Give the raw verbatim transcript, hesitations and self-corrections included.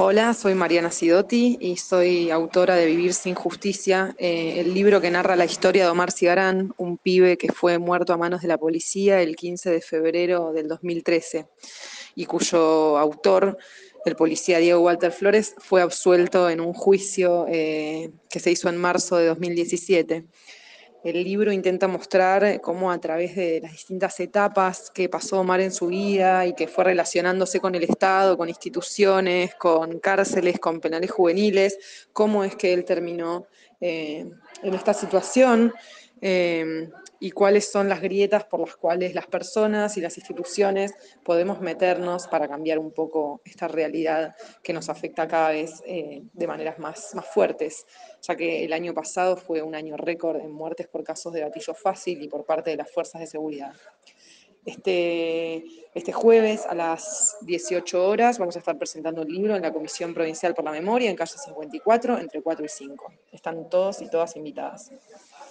Hola, soy Mariana Sidotti y soy autora de Vivir sin Justicia, eh, el libro que narra la historia de Omar Cigarán, un pibe que fue muerto a manos de la policía el quince de febrero del dos mil trece y cuyo autor, el policía Diego Walter Flores, fue absuelto en un juicio eh, que se hizo en marzo de dos mil diecisiete. El libro intenta mostrar cómo a través de las distintas etapas que pasó Omar en su vida y que fue relacionándose con el Estado, con instituciones, con cárceles, con penales juveniles, cómo es que él terminó eh, en esta situación eh, y cuáles son las grietas por las cuales las personas y las instituciones podemos meternos para cambiar un poco esta realidad que nos afecta cada vez eh, de maneras más, más fuertes, ya que el año pasado fue un año récord en muertes por casos de gatillo fácil y por parte de las fuerzas de seguridad. Este, este jueves a las dieciocho horas vamos a estar presentando el libro en la Comisión Provincial por la Memoria en calle cincuenta y cuatro, entre cuatro y cinco. Están todos y todas invitadas.